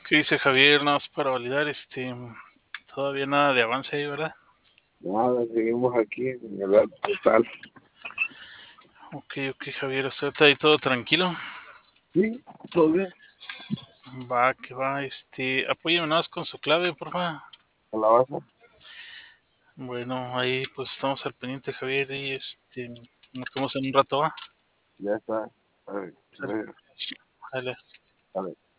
¿Qué dice Javier? Nada más para validar, todavía nada de avance ahí, ¿verdad? Nada, seguimos aquí en el total. Ok, Javier, ¿usted está ahí todo tranquilo? Sí, todo bien. Va, que va, apóyeme nada más con su clave, por favor. Calabaza. Bueno, ahí pues estamos al pendiente, Javier, y nos vemos en un rato, ¿va? Ya está. A ver, Sale, sale. a ver.